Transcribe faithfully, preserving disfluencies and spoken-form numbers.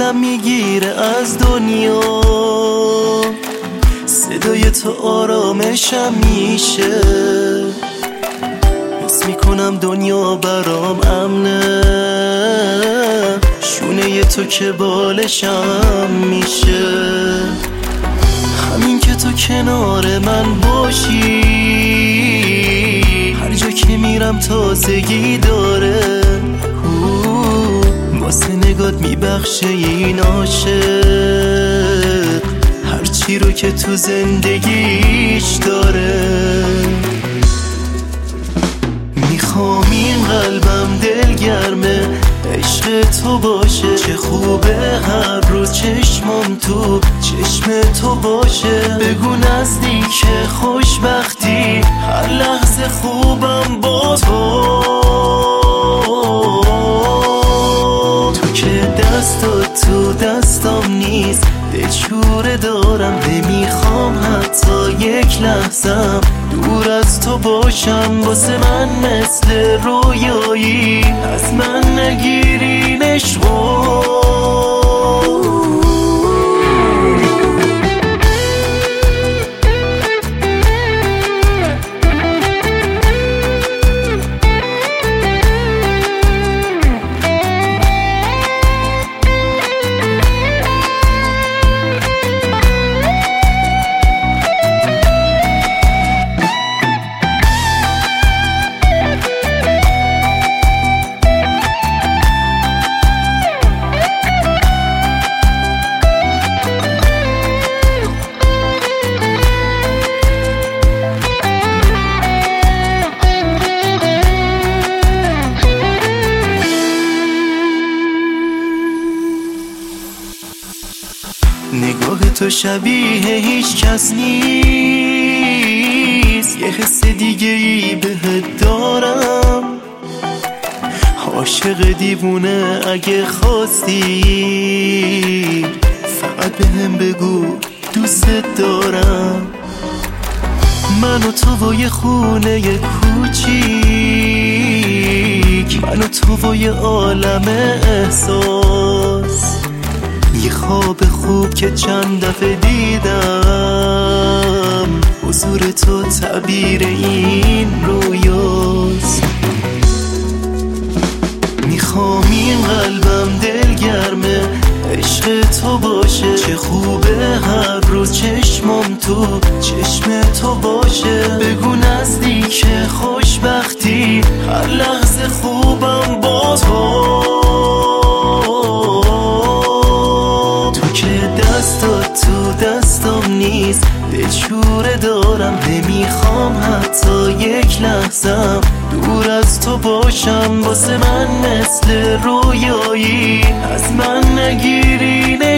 دلم میگیره از دنیا، صدای تو آرامشم میشه، حس میکنم دنیا برام امنه، شونه تو که بالشم میشه. همین که تو کنار من باشی، هر جا که میرم تازگی داره، واسه نگات میبخشه این عاشق هرچی رو که تو زندگیش داره. میخوام این قلبم دلگرمه عشق تو باشه، چه خوبه هر روز چشمم تو چشم تو باشه، بگو نزدیک خوشبختی هر لحظه خوبم با تو، تو که دستات تو دستام نیست، دلشوره دارم نمیخوام حتی یک لحظم دور از تو باشم، واسه من مثل رویایی از من نگیرین عشقو. نگاه تو شبیه هیچ کس نیست، یه حس دیگه ای بهت دارم، عاشق دیوونه اگه خواستی فقط بهم بگو دوست دارم. من و تو و یه خونه کوچیک، من و تو و یه عالم احساس، یه خواب خوب که چند دفعه دیدم، حضور تو تعبیر این رویاست. میخوام این قلبم دلگرمه عشق تو باشه، چه خوبه هر روز چشمم تو چشم تو باشه، بگو نزدیک خوشبختی هر لحظه خوبم با تو، دستات تو دستام نیست، دلشوره دارم نمیخوام حتی یک لحظم دور از تو باشم، واسه من مثل رویایی از من نگیرین